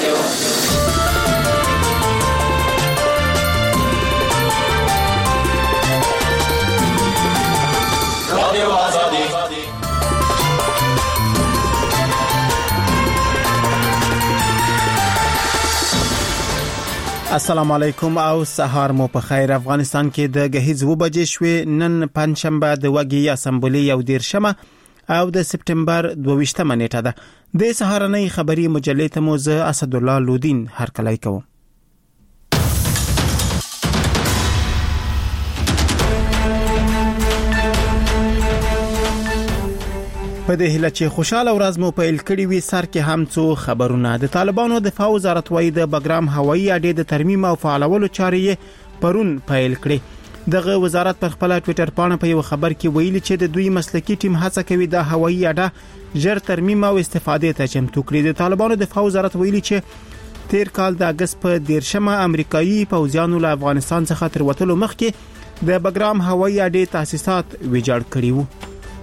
السلام علیکم او سهار مو په خیر. افغانستان کې د غهیز و بجې شوې. نن پنځشنبه د وګړي اسمبلی یو 13 او د سپټمبر 22 نیټه ده. د سهارنۍ خبری مجلې ته مو زه اسد الله لودین هرکلی کوم. په دې هله چې خوشاله ورځ مو پیل کړی وي سر کې هم څو خبرونه. د طالبانو دفاع وزارت وايي د بګرام هوایي اډې د ترمیم او فعالولو چارې پرون پیل کړې. دغه وزارت پر خپل ټوئیټر باندې په یو خبر کې ویلي چې د دوی مسلکي ټیم هڅه کوي د هوایي اډه ژر ترمیم او استفادې ته چمتو کړي. د طالبانو دفاع وزارت ویلي چې تیر کال د اگست په 13 امریکایي پوځیانو له افغانستان څخه تر وټلو مخکې د بګرام هوایي اډې تاسیسات ویجاړ کړي وو.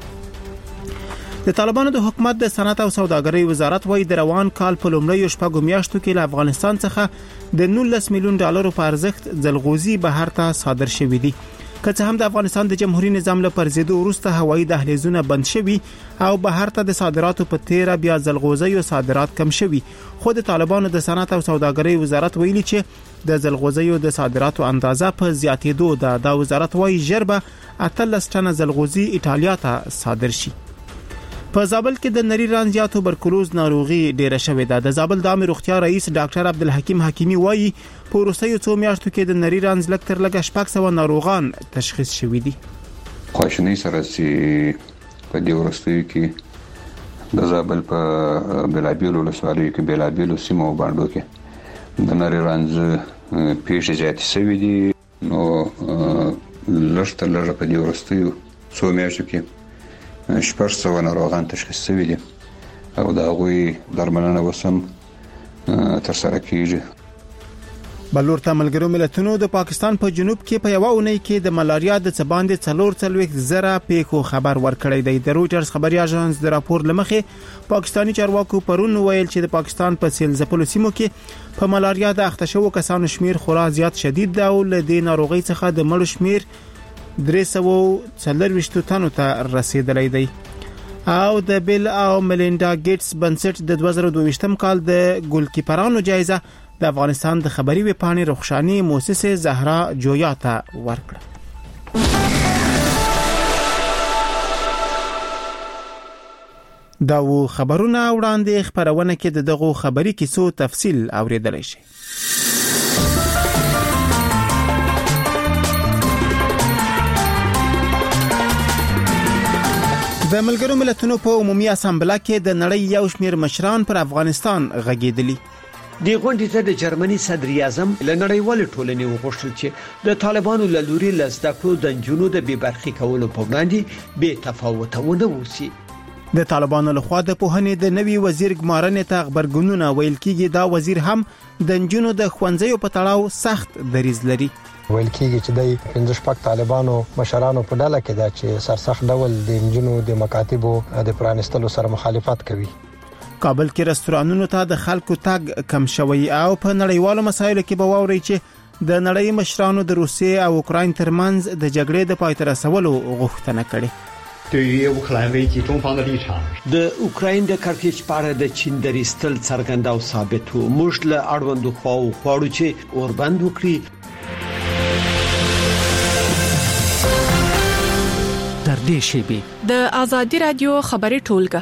د طالبانو د حکومت د صنعت او سوداګرۍ وزارت وايي د روان کال په لومړیو شپږو میاشتو کې له افغانستان څخه د 19 میلیون ډالرو په ارزښت ځلغوزي بهر ته صادر شوې دي. که څه هم د افغانستان د جمهوریت نظام له پرځېدو وروسته هوایي دهلیزونه بند شوي او بهر ته د صادراتو په تیر بیا ځلغوزي او صادرات کم شوي، خو د طالبانو د صنعت او سوداګرۍ وزارت ویلي چې د ځلغوزي او د صادراتو اندازه په زیاتېدو ده. دا وزارت وايي ژر به 18 ټنه ځلغوزي ایټالیا ته صادر شي. په زابل کې د نری رنځ یا توبرکلوز ناروغي ډیره شوې ده. د زابل د عامه روغتیا رئیس ډاکټر عبدالحکیم حکیمی وایي په وروستیو څو میاشتو کې د نری رنځ لږ تر لږه 600 ناروغان تشخیص شوي دي. خواشنۍ سره چې په دې وروستیو کې د زابل په بلابیلو ولسوالیو کې بلابیلو سیمو باندې کې د نری رنځ پیښې زیاتې شوې دي. نو لږ تر لږه په دې وروستیو څو میاشتو کې 600 ناروغان تشخیص شوي دي او دا غوي درملنه وسم تر سره کیږي. بلور ته ملګرو ملتونو د پاکستان په جنوب کې په یو اونۍ کې د ملاریا د څباندې 440 پیښو خبر ورکړی دی. د رويټرز خبري اژانس د راپور لمخې پاکستانی چارواکو پرون ویل چې د پاکستان په سیل ځپلو سیمو کې په ملاریا د اخته شوو کسانو شمیر خورا زیات شدید دی او له دې ناروغي څخه د مړو شمیر 340 تنو ته رسیدلی دی. او د بیل او ملیندا ګیټس بنسټ د 2022 کال د ګولکیپرانو جایزه د افغانستان د خبري ویبپاڼې رخشانی موسسه زهرا جویا ته ورکړه. دا و خبرونه وړاندې خبرونه کې دغه خبري کیسو تفصیل اوریدل شي. د ملګرو ملتونو په عمومي اسامبله کې د نړۍ یو شمېر مشران پر افغانستان غږیدلي. دی غونډې ته د جرمني صدر اعظم له نړیوال ټولنې وغوښتل چې د طالبانو له لوري له زده کړو د نجونو د بې برخې کولو په وړاندې بې تفاوت ونه وسی. د طالبانو لخوا د پوهنې د نوي وزیر ګمارنې ته خبرګونونه ویل کیږي. دا وزیر هم د نجونو د ښوونځیو په تړاو سخت دریځ لري. ویل کېږي چې د 15 طالبانو مشرانو په ډله کې دا چې سرسخت ډول د انجنونو د مکاتبو د پرانستلو سره مخالفت کوي. کابل کې رستورانونو ته د خلکو تګ کم شوی او په نړیوالو مسایلو کې به واوري چې د نړۍ مشرانو د روسیې او اوکراین ترمنځ د جګړې د پای ته رسولو غوښتنه کړې. د اوکراین د کړکېچ په اړه د چین دریستل څرګند او ثابت وو. موږ له اړوندو خواو غواړو چې اوربند وکړي. تر دې شی د ازادي رادیو خبري ټولګه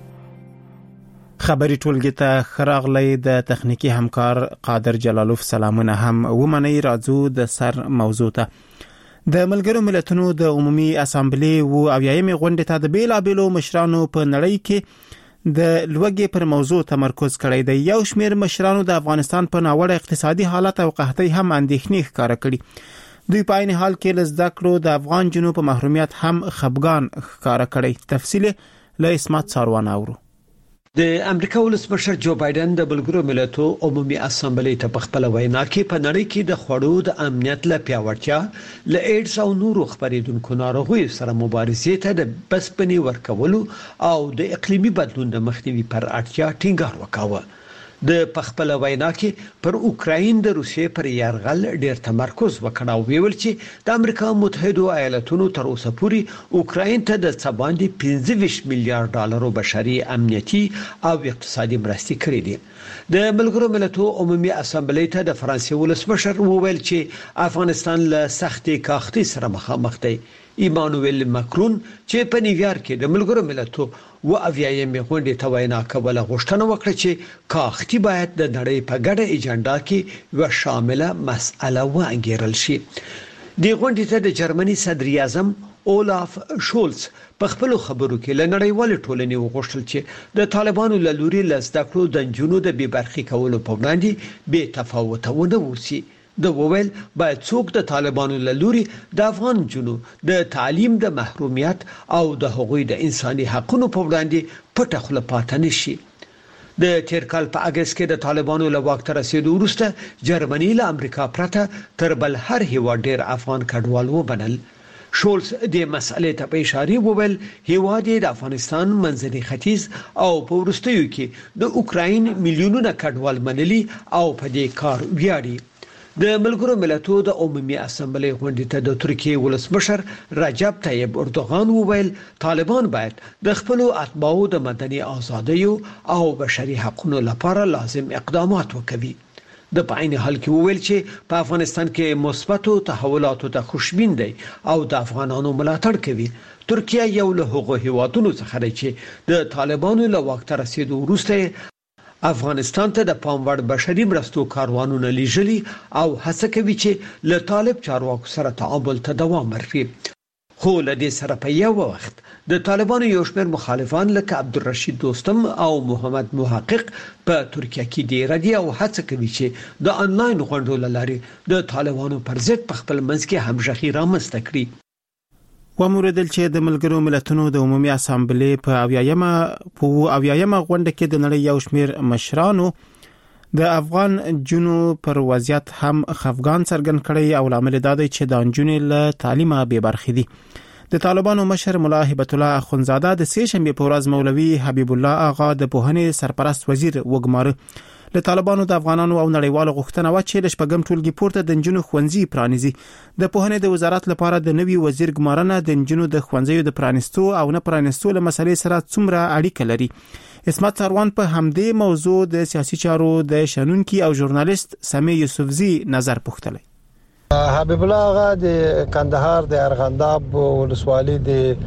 خبري ټولګه ته خراغلی د تخنیکی همکار قادر جلالوف سلامونه هم ومني. راځو د سر موضوع ته. د ملګرو ملتونو د عمومي اسامبلی او اویایمه غونډه ته د بیلابیلو مشرانو په نړۍ کې د لوګي پر موضوع تمرکز کړی دی. یو شمېر مشرانو د افغانستان په ناوړه اقتصادي حالت او قحطۍ هم اندېښنې ښکاره کړي. دوی په عین حال کې لزده کړو د افغان جنوب په محرومیت هم خفګان ښکاره کړي. تفصیل له اسمت ساروان اورو. د امریکا ولسمشر جو بایدن د ملګرو ملتونو عمومي اسامبلی ته په خپل وینا کې په نړۍ کې د خوړو د امنیت لپاره پیاوړتیا له ایډز او نورو خبرېدونکو ناروغیو سره مبارزې ته د بسپنې ورکولو او د اقلیمي بدلون د مخنیوي پر اړتیا ټینګار وکاوه. د پخپل وینا کې پر اوکراین د روسیې پر یرغل ډیر تمرکز وکړ او ویل چې د امریکا متحده ایالاتونو تر اوسه پورې اوکراین ته د څباندې 25 میلیارډ ډالرو بشري امنیتي او اقتصادي مرستې کړې دي د ملګرو ملتونو عمومي اسامبلې ته د فرانسې ولسمشر وویل چې افغانستان له سختې کاختي سره مخامخ دی ایمانوئل ماکرون چې په نیویارک کې د ملګرو ملتونو اویایمې غونډې ته وینا کوله غوښتنه وکړه چې کاختي باید د نړۍ په ګډه ایجنډا کې یو شامله مسأله وانګیرل شي د غونډې ته د جرمني صدر اعظم اولاف شولز په خپل خبرو کې لنړیوال ټولنې وغوښتل چې د طالبانو له لوري لزدکړو د جنونو د بېبرخي کولو په وړاندې بې تفاوتونه وسی د وویل باید څوک د طالبانو له لوري د افغان جنو د تعلیم د محرومیت او د حقوقي د انساني حقوقو په وړاندې پټه خله پاتې نشي د تیر کال په اگست کې د طالبانو له واک ته رسیدو وروسته جرمني له امریکا پرته تر بل هر هیواد ډیر افغان کډوال وبنل شولز د مسئلې ته په اشاره وویل هیواد د افغانستان منځني ختیځ او په وروستیو کې د اوکراین میلیونونه کډوال منلي او په دې کار ویاړي د ملګرو ملتونو د عمومي اسامبلې غونډې ته د ترکیې ولسمشر رجب طیب اردوغان وویل طالبان باید د خپل اتباعو د مدني ازادیو او بشري حقوقو لپاره لازم اقدامات وکړي د پاین حال کې وویل چې په افغانستان کې مثبتو تحولاتو ته خوشبین دی او د افغانانو ملاتړ کوي ترکیه یو له هغو هیوادونو څخه دی چې د طالبانو له واک ته رسیدو وروسته افغانستان ته د پاموړ بشري مرستو کاروانونه لیږلي او هڅه کوي چې له طالب چارواکو سره تعامل ته دوام ورکړي خو له دې سره په یو وخت د طالبانو یو شمېر مخالفان لکه عبدالرشید دوستم او محمد محقق په ترکیه کې ډیر دي او هڅه کوي چې د انلاین غونډو لارې د طالبانو پر ضد په خپل منځ کې همغږي رامنځته کړي وموردل چې د ملګرو ملتونو د عمومي اسامبلې په اویایمه غونډه کې د نړۍ یو شمېر مشرانو د افغان جنو پر وضعیت هم خفګان څرګند کړي او لامل دا دی چې د جنونو له تعلیمه بې برخې دي د طالبانو مشر مولا هبت الله اخونزاده د سه شنبه په ورځ مولوي حبیب الله آغا د پوهنې سرپرست وزیر وګماره له طالبانو د افغانانو او نړیوالو غوښتنه و چې د شپږم ټولګي پورته د جنونو خوندزي پرانیزي د پوهنې د وزارت لپاره د نوي وزیر ګمارنه د جنونو د خوندزیو د پرانیستو او نه پرانیستو له مسلې سره څومره اړیکه لري اسمت سروان په همدې موضوع د سیاسي چارو د شنونکي او ژورنالیست سمی یوسفزي نظر پوښتلی حبیب الله آغا د کندهار د ارغنداب ولسوالۍ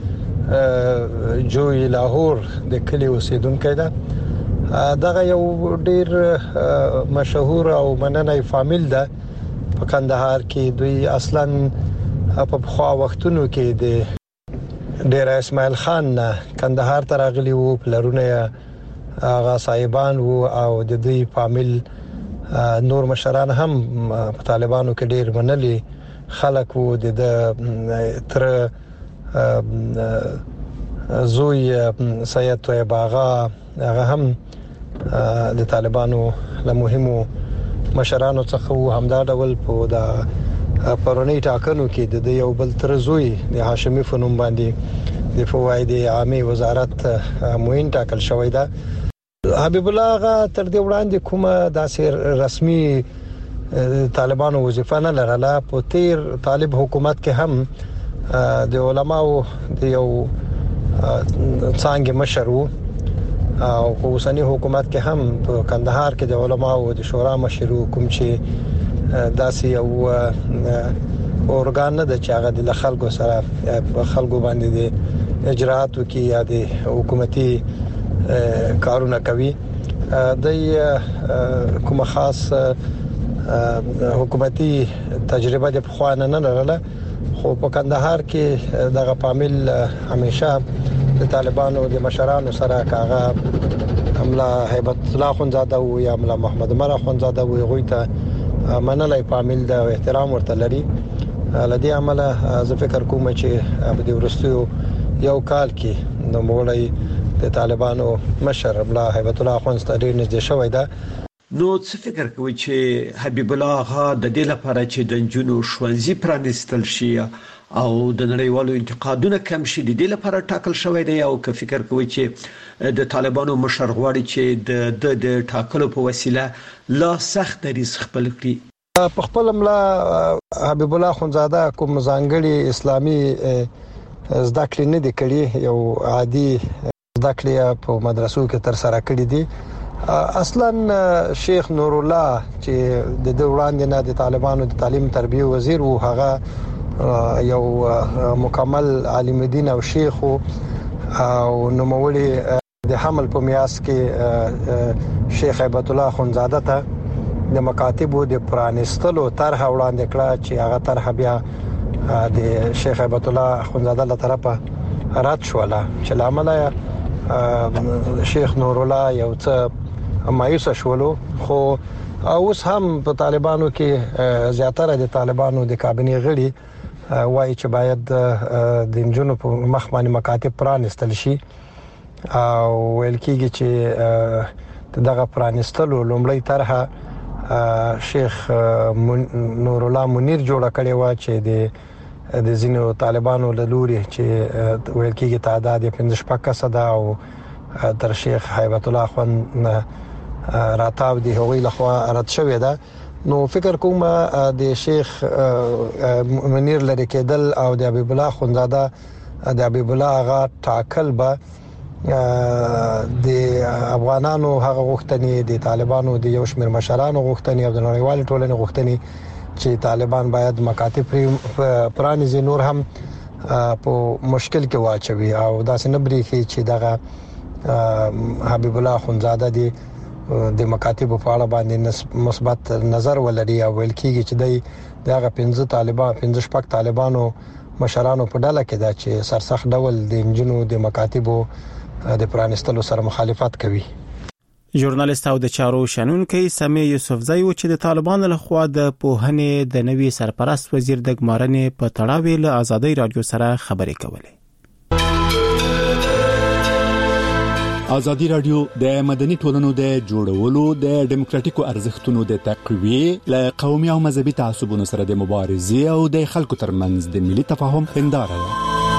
د جوی لاهور د کلی اوسیدونکی ده دغه یو ډیر مشهور او مننه فامیل ده په کندهار کې دوی اصلا په خوا وختونو کې د ډیر اسماعیل خان کندهار ته راغلی وو پلرونه هغه صاحبان وو او د دوی فامیل نور مشران هم په طالبانو کې ډیر منلي خلک وو د تر زوی سید طیب آغا هغه هم د طالبانو له مهمو مشرانو څخه همدا ډول په د پرونی ټاکنو کې د یو بل تر زوی د هاشمي فنوم باندې د فواید عامه وزارت معین ټاکل شوی ده حبیب الله آغا تر دې وړاندې کومه داسې رسمي طالبانو وظیفه نه لرله په تیر طالب حکومت کې هم د علماو د یو څنګه مشر وو او په اوسنی حکومت کې هم په کندهار کې د علماو د شورا مشر کوم چې داسې یو اورګان نه د چاغه د خلکو سره په خلکو باندې د اجراتو کې یا د حکومتي کارونه کوي د کوم خاص حکومتي تجربه د خوانه نه لرله خو په کندهار کې دغه فامیل همیشه د طالبانو د مشرانو سره کاغه املا هیبت الله خونزاده او یا املا محمد عمر خونزاده وي غوي ته منلای فامیل د احترام ورته لري لدی عمله زه فکر کوم چې په دې ورستیو یو کال کې د مولای د طالبانو مشر املا هیبت الله خونزاده ډیر نږدې شوی ده نو څه فکر کوي چې حبیب الله آغا د دې لپاره چې د جنونو شونځي پرانستل شي او د نړیوالو انتقادونو کم شي د دې لپاره ټاکل شوی دی او که فکر کوي چې د طالبانو مشر غواړي چې د ټاکلو په وسیله لا سخت دریځ خپل کړي؟ په خپل ملا حبیب الله خونزاده کوم ځانګړي اسلامي زده کړې نه دي کړې، یو عادي زده کړې په مدرسو کې تر سره کړې دي. اصلا شیخ نور الله چې د وړاندې نه د طالبانو د تعلیم تربیه وزیر وو، هغه یو مکمل عالم دین او شیخ او نوموړي د حمل په میاس کې شیخ هیبت الله خونزاده ته د مکاتبو د پرانستلو طرح وړاندې کړه چې هغه طرح بیا د شیخ هیبت الله خونزاده له طرفه رد شوله، چې لامل شیخ نور الله یو څه مایوس شولو. خو اوس هم په طالبانو کې زیاتره د طالبانو د کابینې غړي وایي چې باید د انجونو په مخ باندې مکاتب پرانستل شي او ویل کېږي چې دغه پرانستلو لومړی طرح شیخ نور الله منیر جوړ کړی و چې د ځینو طالبانو له لوري چې ویل کېږي تعداد 15 کسه ده او تر شیخ هیبت الله خون راتاو دی هغوی لخوا رد شوې ده. نو فکر کوم د شیخ منیر لري کېدل او د حبیب الله خونزاده د حبیب الله هغه ټاکل به د افغانانو هغه غوښتنې د طالبانو د یو شمېر مشرانو غوښتنې او د نړیوال ټولنې غوښتنې چې طالبان باید مکاتب پرانیزي نور هم په مشکل کې واچوي او داسې نه بریښي چې دغه حبیب الله خونزاده د مکاتب په اړه باندې مثبت نظر ولري او ویل کېږي چې دغه 15 طالبانو مشرانو په ډله کې دا چې سرسخت ډول د انجنونو د مکاتبو د پرانستلو سره مخالفت کوي. ژورنالیست او د چارو شنونکي سمیع یوسفزئی چې د طالبانو لخوا د پوهنې د نوي سرپرست وزیر د ګمارنې په تړاو له آزادۍ رادیو سره خبرې کولې. آزادی رادیو د مدني ټولنو د جوړولو د ډیموکراتیکو ارزښتونو د تقویه له قومي او مذهبي تعصبونو سره د مبارزې او د خلکو ترمنځ د ملي تفاهم هنداره ده.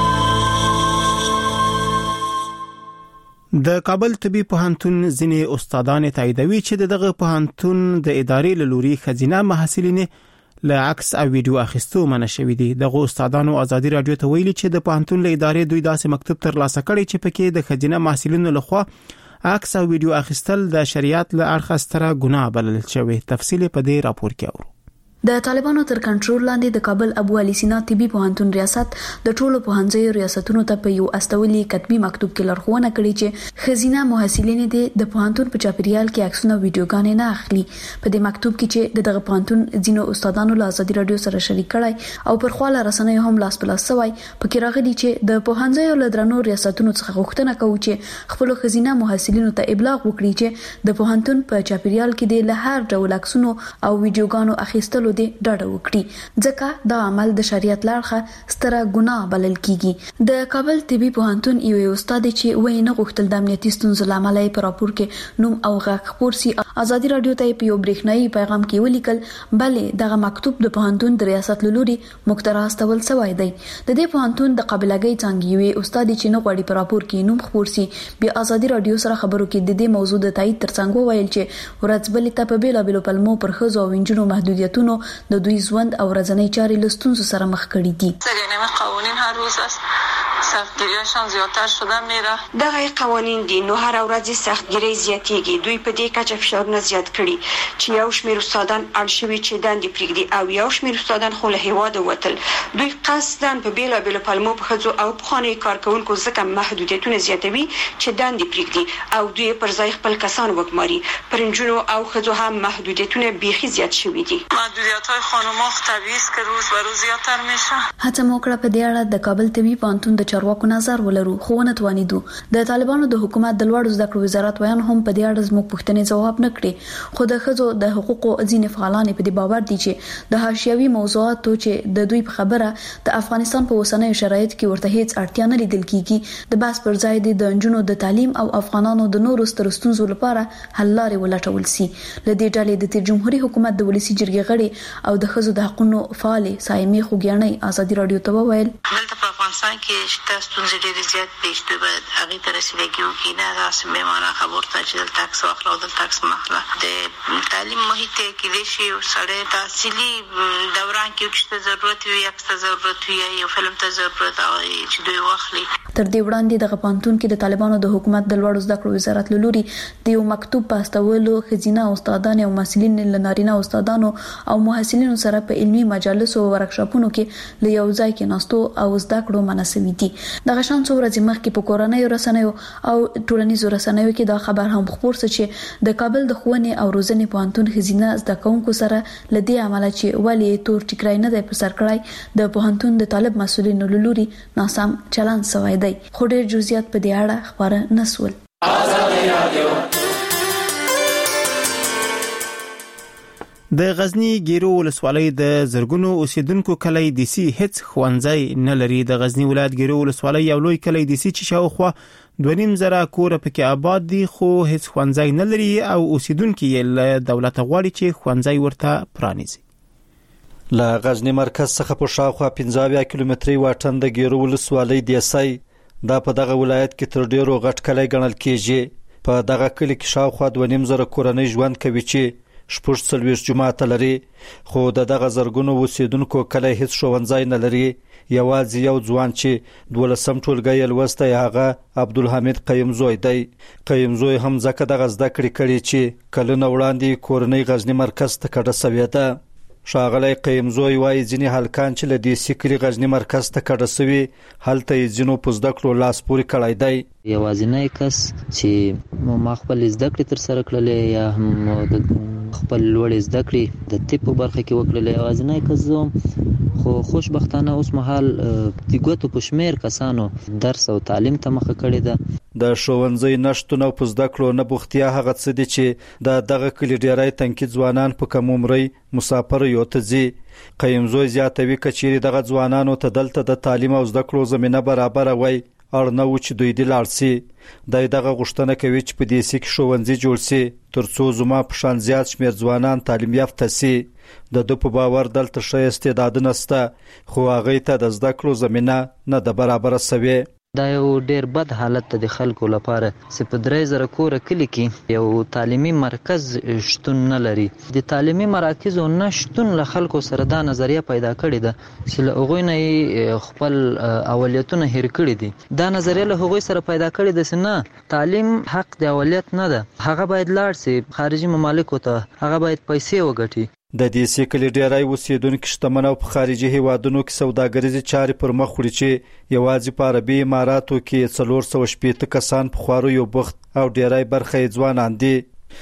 د کابل طبي پوهنتون ځینې استادان تاییدوي چې دغه پوهنتون د ادارې له لوري خزینه محصلین له عکس او ویډیو اخیستو منع شوی دي. دغه استادانو آزادی رادیو ته ویلي چې د پوهنتون له ادارې دوی داسې مکتوب ترلاسه کړی چې پکې د خزینه محصلینو لخوا عکس او ویډیو اخیستل د شریعت له اړخه ستره ګناه بلل شوی. تفصیل په دې راپور کې اورو. د طالبانو تر کنټرول لاندې د کابل ابو علي سینا طبي پوهنتون ریاست د ټولو پوهنځیو ریاستونو ته په یو استولي کتبي مکتوب کې لارښوونه کړې چې خزینه محصلین د پوهنتون په چاپیریال کې عکسونه ویډیوګانې نه اخلي. په دې مکتوب کې چې دغه پوهنتون ځینو استادانو له آزادي رادیو سره شریک کړای او پر خواله رسنیو هم لاس په لاس سوی، پکې راغلي چې د پوهنځیو له درنو ریاستونو څخه غوښتنه کوي چې خپل خزینه محصلینو ته ابلاغ وکړي چې د پوهنتون په چاپیریال کې د لهر ډول عکسونو او ویډیوګانو اخیستلو د ډاډه وکړي، ځکه دا عمل د شریعت لارښه ستره ګناه بلل کیږي. د کابل طبي پوهنتون یو استاد چې وایي نه غوښتل د امنیتي ستونزو لامل یې پر راپور کې نوم او غږ خپور سي، آزادي رادیو ته په یو برېښنايي پیغام کې ولیکل بلې دغه مکتوب د پوهنتون د ریاست لوري مقترح استول شوی دی. د دې پوهنتون د قابلګۍ څنګه یو استاد چې نه غواړي پر راپور کې نوم خپور سي بیا آزادي رادیو سره خبرو کې د دې موضوع د تایید ترڅنګ ویل چې ورځبلې ته په بیلابلو پلمو پر خزو او انجنونو محدودیتونو د دوی ژوند او ورځنی چارې له ستونزو سره مخ کړي دي. قوانین هر روز است سختگیریشان زیاتر شده میره. دغه قوانین دي نو هر ورځ سختگیری زیاتېږي. دوی په دې کچه فشارونه زیات کړي چې یو شمېر استادان اړ شوي چې دندې پرېږدي او یو شمېر استادان خو له هېواده وتل. دوی قصداً په بیلابېلو پلمو په ښځو او پخوانیو کارکوونکو ځکه محدودیتونه زیاتوي چې دندې پرېږدي او دوی پر ځای خپل کسان وګماري. پر نجونو او ښځو هم محدودیتونه بیخي زیات شوي دي. محدودیت‌های خانم‌ها طبیعي است که روز به روز زیاتر میشه. هڅه مو کړه په دې اړه د کابل طبي پوهنتون د چارواکو نظر ولرو خو نه توانیدو. د طالبانو د حکومت د لوړ زده کړو وزارت ویان هم په دې اړه زموږ پوښتنې جواب نه کړي، خو د ښځو د حقوقو ځینې فعالان په دې باور دي چې د حاشیوي موضوعاتو چې د دوی په خبره د افغانستان په اوسنیو شرایطو کې ورته هیڅ اړتیا نه لیدل کیږي، د بحث پر ځای د نجونو د تعلیم او افغانانو د نورو ستر ستونزو لپاره حل لارې ولټول سي. لدې ډلې د جمهوریت حکومت د ولسی جرګې غړي او د ښځو د حقوقو فعال سایمې خوګیانې ازادي رادیو ته وویل دلته په افغانستان کې شته ستونزې ډېرې زیات دي چې باید هغه ته رسیدګي وکړي. نه تاسو به معنا خبر ته چې دلته ټاکس واخلو د ټاکس مخله د تعلیم محیط کې د شی سره تحصیلي دوران کې چې ضرورت وي یا ضرورت وي یو فلم ته ضرورت او چې دوی واخلي. تر دې وړاندې د پانتون کې د طالبانو د حکومت د لوړ زده کړو وزارت لوري د یو مکتوب پاستولو خزینه استادان او مسلین لنارینه استادانو او محصلینو سره په علمي مجالس او ورکشاپونو کې له یو ځای کې ناستو او زده کړو مناسبي دي. د غشان څو ورځې مخکې په کورنۍ رسنیو او ټولنیزو رسنیو کې دا خبر هم خبر شو چې د کابل د ښوونې او روزنې پانتون خزینه زده کوونکو سره لدی عمله چې ولی تور ټیکرای نه دی په سر کړای د پانتون د طالب مسولینو لوري ناسم چلند سوی دی، خو ډېر جزئیات په دې اړه خبره نسول. د غزنی ګیرو ولسوالۍ د زرګونو اوسیدونکو کلی دیسی هیڅ ښوونځی نه لري. د غزنی ولایت ګیرو ولسوالۍ یو لوی کلی دیسی چې شاوخوا 2.5 کور پکې آباد دي خو هیڅ ښوونځی نه لري او اوسیدونکو یې له دولت غواړي چې ښوونځی ورته پرانیزي. له غزنی مرکز څخه په شاوخوا 15 کیلومتري واټن د ګیرو ولسوالۍ دیسی دا په دغه ولایت کې تر ډیرو غټ کلی ګڼل کیږي. په دغه کلی کې شاوخوا 2.5 کورنۍ ژوند کوي چې 40 جماعت لري، خو دغه زرګونو اوسیدونکو کلی هیڅ ښوونځی نه لري. یوازې یو ځوان چې 12م ټولګی لوستی هغه عبدالحمید قیم زوی دی. قیم زوی هم ځکه دغه زده کړې کړي چې کلونه وړاندې کورنۍ غزنی مرکز ته کډه سوې ده. ښاغلی قیم زوی وایي ځینې هلکان چې له دیسی کلي غزنی مرکز ته کډه سوي هلته یې ځینو په زده کړو لاس پورې کړی دی. یوازینی کس چې ما خپل زده کړې تر سره کړلې یا هم خپل لوړې زده کړې د طب په برخه کې وکړلې یوازینی کس زه، خو خوشبختانه اوس مهال د ګوتو په شمیر کسانو درس او تعلیم ته مخه کړې ده. د ښوونځي نشتون او په زده کړو نه بوختیا هغه څه دي چې دغه کلي ډیری تنکي ځوانان په کم عمرۍ مسافر یو ته ځي. قیم زوی زیاتوي که چیرې دغه ځوانانو ته دلته د تعلیم او زده کړو زمینه برابره وای اړنه و چې دوی دې لاړ سي. دغه غوښتنه کوي چې په دې سي کې ښوونځي جوړ سي ترڅو زما په شان زیات شمیر ځوانان تعلیم یافته سي. د په باور دلته ښه استعدادونه شته خو هغه ته د زده کړو زمینه نه ده برابره سوې. دا یو ډیر بد حالت ته د خلکو لپاره چې په 3000 کور کلی کې یو تعلیمي مرکز شتون نه لري. د تعلیمي مراکزو نشتون له خلکو سره دا نظریه پیدا کړې ده چې له هغوی نه خپل اولیتونه هیر کړي دي. دا نظریه له هغوی سره پیدا کړې ده چې نه تعلیم حق د اولیت نه ده، هغه باید لاړ شي خارجي ممالکو ته، هغه باید پیسې وګټي. د دې سیکل ډیری اوسیدونکو شتمن او په خارجي هیوادونو کې سوداګریزي چارې پر مخ وړي چې یوازې په عربي اماراتو کې 480 کسان په خوارو بوخت او ډیری برخه ځوانان دي.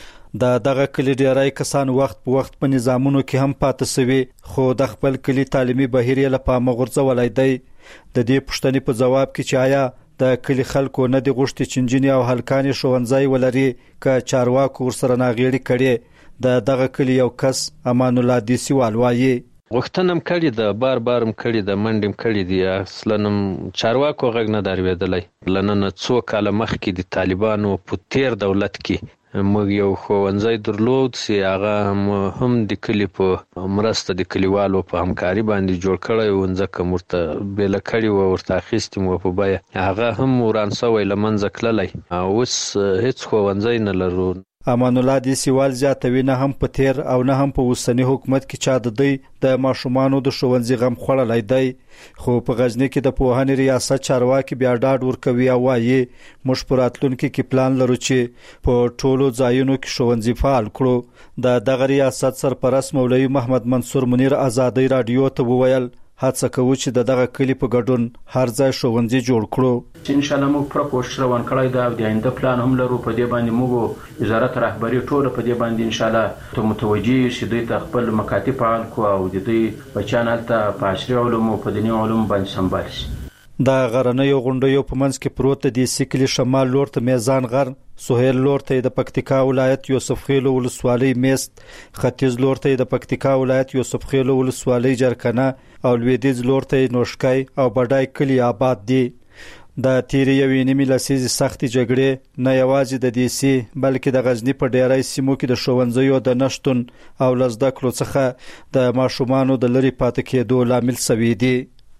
دغه کلی ډیری کسان وخت په وخت په نظامونو کې هم پاتې سوي خو د خپل کلی تعلیمي بهیر یې له پامه غورځولی دی. د دې پوښتنې په جواب کې چې آیا د کلی خلکو نه دی غوښتي چې نجونې او هلکان ښوونځی ولري که چارواکو ورسره ناغېړي کړي. دغه کلی یو کس امان الله دیسیوال وایي غوښتنم کړی د بارم کړی د منډم کړی دی، اصلا چارواکو غږ نه درویدلی. لنن څو کاله مخکې د طالبانو په تیر دولت کې موږ یو ښوونځی درلود چې هغه هم د کلی په مرسته د کلیوالو په همکاري باندې جوړ کړی و، ځکه ورته بیله کړي و، ورته اخیستي و په بیه، هغه هم وران سوی له منځه تللی. اوس هیڅ ښوونځی نه لرو. امان الله دیسیوال زیاتوي نه هم په تیر او نه هم په اوسنی حکومت کې چا د دوی د ماشومانو د ښوونځي غم خوړلی دی. خو په غزنی کې د پوهنې ریاست چارواکي بیا ډاډ ورکوي او وایي موږ په راتلونکي کې پلان لرو چې په ټولو ځایونو کې ښوونځي فعال کړو. دغه ریاست سرپرست مولوي محمد منصور منیر ازادي رادیو ته وویل هڅه کوو چې دغه کلی په ګډون هر ځای ښوونځي جوړ کړو. چې ان شاء الله موږ پر کوشش روان کړی دا د آینده پلان هم لرو. په دې باندې موږ وزارت رهبری ټول په دې باندې ان شاء الله ته متوجي شي دوی ته خپل مکاتب فعال کو او د دوی بچان هلته په عصري علومو په دیني علومو باندې سمبال شي. د غرنیو غونډیو په منځ کې پروت دی سکلی شمال لور ته میزان غر، سهیل لور ته د پکتیکا ولایت یوسف خیل ولسوالۍ میست، ختیځ لور ته د پکتیکا ولایت یوسف خیل ولسوالۍ جرکنه او لویدیځ لور ته نوشکای او بډای کلی آباد دي. د تیری یوې نیمې لسیزې سختې جګړې نه یوازې د دیسي بلکې د غزنی په ډیری سیمو کې د ښوونځیو د نشتون او لزده کړو څخه د ماشومانو د لری پاتې کېدو لامل شوی دی.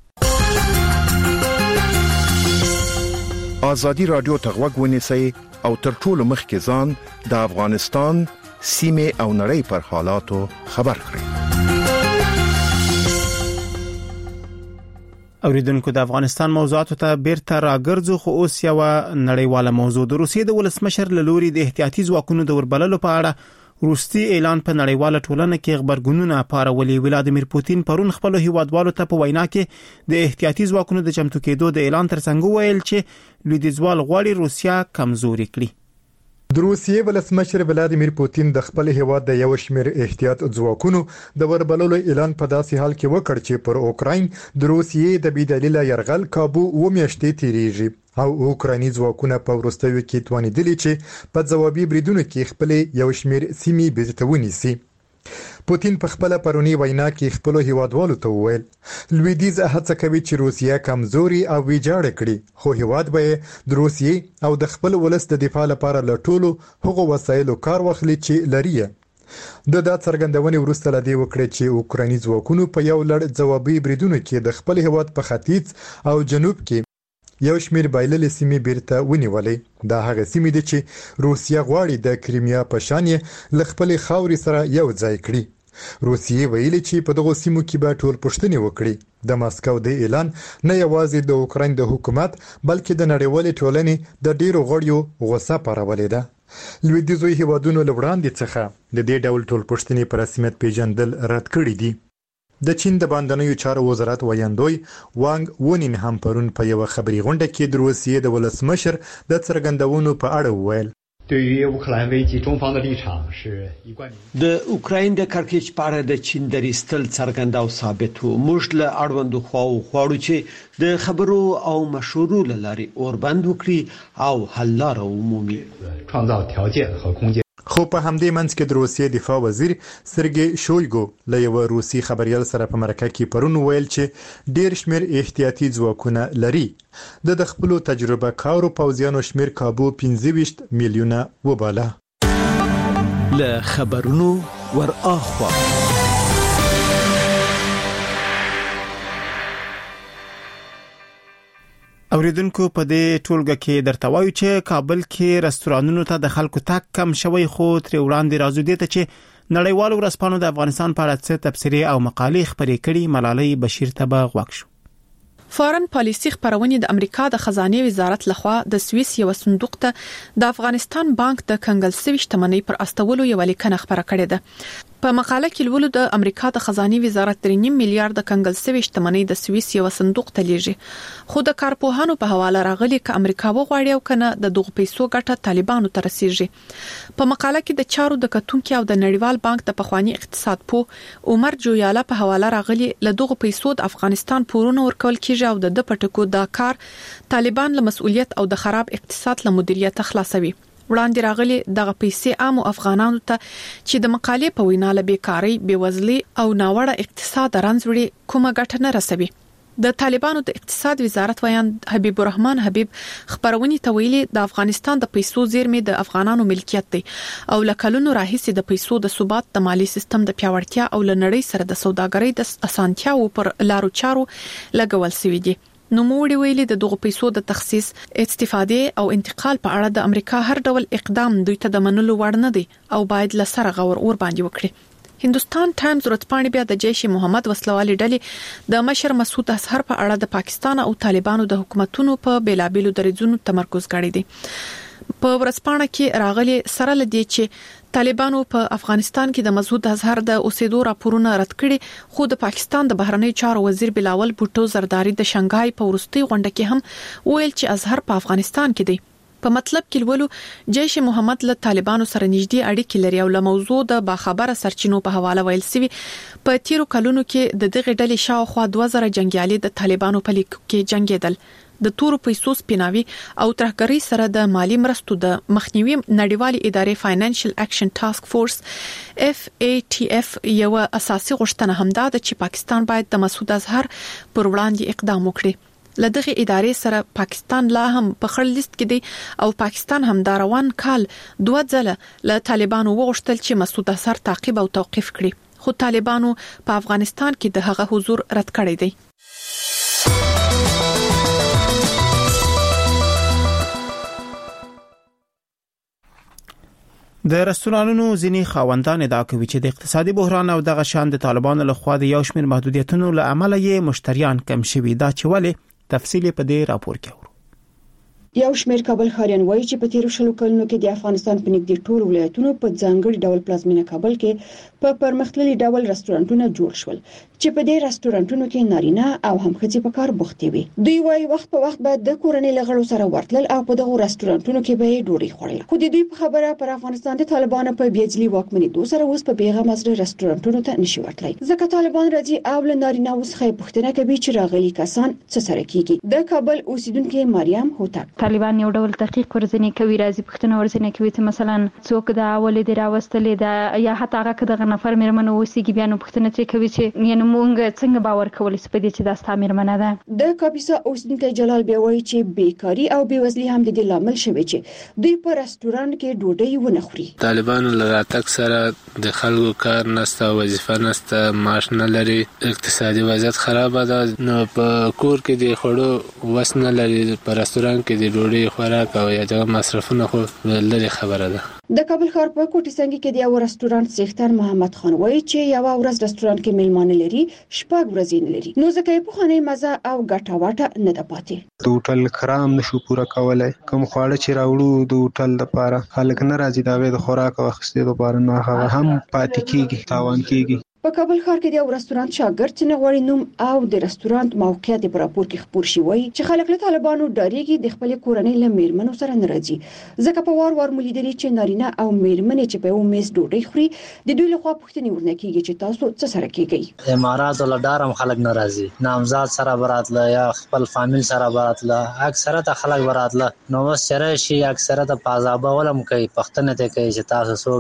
آزادی رادیو ته غوږ ونیسئ او تر ټولو مخکې ځان د افغانستان سیمې او نړۍ پر حالاتو خبر کړئ. اوریدونکو د افغانستان موضوعاتو ته بیرته راګرځو، خو اوس یو نړیواله موضوع. د روسیې د ولسمشر له لوري د احتیاطي ځواکونو د وربللو په اړه روسي اعلان په نړیواله ټولنه کې خبرګونونه پارولي. ولادیمیر پوتین پرون خپل هیوادوالو ته په وینا کې د احتیاطي ځواکونو د چمتو کېدو د اعلان ترڅنګ ویل چې لویدیځوال غواړي روسیا کمزوري کړي. د روسیې ولسمشر ولادیمیر پوتین د خپل هیواد د یو شمېر احتیاط ځواکونو د وربللو اعلان په داسې حال کې وکړ چې پر اوکراین د روسیې د بېدلیله یرغل کابو و میاشتې تیریږي او اوکرایني ځواکونه په وروستیو کې توانیدلي چې په ځوابي بریدونو کې خپل یو شمېر سیمې بیرته ونیسي. پوتین په خپل پرونی وینا کې خپل هیوادوالو ته وویل لویدیځ هڅه کوي چې روسیا کمزوري او ویجاړ کړي، خو هیواد به د روسیې او د خپل ولس د دفاع لپاره له ټولو هغو وسایلو کار واخلي چې لري. د دا څرګندونې وروسته لدی وکړي چې اوکرایني ځواکونو په یو لړ ځوابي بریدونو کې د خپل هیواد په ختیځ او جنوب کې یو شمېر بایللې سیمې بیرته ونیولې. دا هغه سیمې دي چې روسیا غواړي د کریمیا په شان یې له خپلې خاورې سره یو ځای کړي. روسیې ویلي چې په دغو سیمو کې به ټول پوښتنې وکړي. د ماسکو د اعلان نه یوازې د اوکراین د حکومت بلکې د نړیوالې ټولنې د ډیرو غړیو غوسه پارولې ده. لویدیځو هیوادونو له وړاندې څخه د دې ډول ټول پوښتنې په رسمیت پیژندل رد کړي دي. د چین د باندنیو چارو وزارت ویاندوی وانګ وونین هم پرون په یو خبري غونډه کې د روسیې د ولسمشر د څرګندونو په اړه وویل د اوکراین د کړکېچ په اړه د چین دریستل څرګند او ثابت وو. موږ له اړوندو خواو غواړو چې د خبرو او مشورو لارې اوربند وکړي او حل لاره ومومي. خو په همدې منځ کې د روسیې دفاع وزیر سرګی شویګو له یو روسي خبريال سره په مرکه کې پرون ویل چې ډیر شمیر احتیاطي ځواکونه لري. د خپل تجربه کارو پوځیانو شمیر کابو 15 میلیونه وباله. له خبرونو ور اخوا اوریدونکو په دې ټولګه کې درته وایو چې کابل کې رستورانونو ته د خلکو تک کم شوی، خو تر وړاندې راځو دي ته چې نړیوالو ورځپاڼو د افغانستان په اړه څه تبصرې او مقالې خپرې کړي. ملالۍ بشیر ته به غوږ شو. فارن پالیسي خبرونه د امریکا د خزانه وزارت لخوا د سویس یو صندوق ته د افغانستان بانک د کنګل سوي شتمنۍ پر استولو یو لیکنه خبره کړې ده. په مقاله کې لولو د امریکا د خزانه وزارت 3.5 میلیارډ د کنګل سوي شتمنۍ د سویس یو صندوق ته لیږي، خو د کارپوهانو په حواله راغلي ک امریکا وغواړي او کنه د دغه پیسو ګټه طالبانو ته رسیږي. په مقاله کې د چارو د کتونکو او د نړیوال بانک د پخوانی اقتصاد پو عمر جویاله په حواله راغلي له دغه پیسو د افغانستان پورونه ورکول کیږي او د پټکو دا کار طالبان له مسؤلیت او د خراب اقتصاد له مدیریت خلاصوي. وړاندې راغلي دغه پیسې عام افغانانو ته چې د مقالې په وینا له بیکاری، بیوزلي او ناوړه اقتصاد رانځوړي کومه ګټه نه رسوي. د طالبانو د اقتصاد وزارت ویان حبیب الرحمن حبیب خبرونی ته ویلي د افغانستان د پیسو زیرمې د افغانانو ملکیت دی او لکلونو راهیسې د پیسو د ثبات، د مالی سیستم د پیاوړتیا او لنړۍ سره د سوداګرۍ د اسانتیاو پر لارو چارو لګول شوی دی. نو موږ ویلي د دغه پیسو د تخصیص، استفاده او انتقال په اړه د امریکا هر ډول اقدام دوی ته د منلو وړ نه دی او باید لسره غور اور باندې وکړي. هندوستان ټایمز ورځپاڼې بیا د جیش محمد وسلوالي ډلې د مشر مسعود اظهر په اړه د پاکستان او طالبانو د حکومتونو په بیلابیلو دریځونو تمرکز کړی دی. په ورځپاڼه کې راغلي سره لدی چې طالبانو په افغانستان کې د مسعود اظهر د اوسېدو راپورونه رد کړي، خو د پاکستان د بهرنی چارو وزیر بلاول بوټو زرداری د شنګای په ورستي غونډه کې هم ویل چې اظهر په افغانستان کې دی. په مطلب کې ولولو جيش محمد له طالبانو سره نږدې اړیکې لري او له موضوع د باخبره سرچینو په حواله ویل سوي په تیرو کلونو کې د دغه ډلې شاوخوا 2000 جنگیالي د طالبانو په لیک کې جنگیدل د تورو پیسو سپیناوي او ترهګری سره د مالی مرستو د مخنیوي نړیوالې ادارې فاینانشل اکشن ټاسک فورس FATF یو اساسي غوښتنه هم ده چې پاکستان باید د مسعود اظهر پر وړاندې اقدام وکړي لدغه ادارې سره پاکستان لا هم په خړ لیست کې دی او پاکستان هم دا روان کال 2 ځله له طالبانو وغوښتل چې مسعود اظهر تعقیب او توقيف کړي خو طالبانو په افغانستان کې د هغه حضور رد کړی دی د رستورانونو ځینی خاوندان ادعا کوي چې د اقتصادي بحران او دغه شان د طالبانو لخوا د یو شمېر محدودیتونو له امله یې مشتریان کم شوي دا چې ولې تفصیل په دې راپور کې اورو یو شمېر کابل ښاریان وایي چې په تیرو شلو کلونو کې د افغانستان په نږدې ټول ولایتونو په ځانګړي ډول پلازمینه کابل کې په پرمختللي ډول رستورانټونه جوړ شول چې په دې رستورانټونو کې نارینه او هم ښځې په کار بوختي وي دوی وایي وخت په وخت باید د کورنۍ لغړو سره ورتلل او په دغه رستورانټونو کې به ډوډۍ خوړل خو د دوی په خبره پر افغانستان د طالبانو په بیجلی واکمنۍ سره اوس په بیغه مزر رستورانټونو ته نشي ورتلای ځکه طالبان راځي او له نارینه وسخه پوښتنه کوي چې راغلي کسان څه سره کیږي د کابل اوسیدونکو مریم هوتک طالبان یو ډول تحقیق ورزنه کوي راځي پوښتنه ورزنه کوي چې مثلا څوک د اول دی راوستلې دا یا حتی هغه دغه نفر مېرمن اوسېږي بیا نو پوښتنه چې کوي چې یعنی مونږ څنګه باور کولای شو په دې چې دا ستاسو مېرمنه ده د کاپیسا اوسیدونکو جلال بیا وایي چې بیکاری او بیوزلي هم د دې لامل شوی چې دوی په رستورانت کې ډوډۍ ونه خوري طالبانو لراتک سره د خلکو کار نسته وظیفه نسته معاش نه لري اقتصادي وضعیت خراب ده نو په کور کې د خړو وس نه لري په رستورانت کې د ډوډۍ خوراک او یا د مصرفونو خو لري خبره ده د کابل ښار په کوټي څنګه کې د یو رستورانت څښتن محمد خان وایي چې یو ورځ رستورانت کې میلمانه لري شپږ ورځې نه لري نو ځکه په خانه مزه او ګټه واټه نه ده پاتې د هوټل کرام نشو پوره کولای کوم خواړه چې راوړو د هوټل لپاره خلک نه راځي دا د خوراک او اخیستلو لپاره نه هغه هم پاتې کیږي تاوان کیږي په کابل ښار کې د یو رستورانت شاګرد چې نغوړی نوم او د رستورانت موقعیت په راپور کې خبر شي وایي چې خلک له طالبانو ډاریږي د خپل کورنۍ له میرمنو سره نه راځي ځکه په وار ملیدلې چې نارینه او میرمنې چې په یو میز ډوډۍ خوري د دوی له خوا پوښتنې ورنه کیږي چې تاسو څه سره کیږي امارات ول ډارم خلک نه راځي نامزاد سره براتله یا خپل فامیل سره براتله اکثره ته خلک براتله نو سره شي اکثره ته پازابه ولم کوي پښتنه ته کوي چې تاسو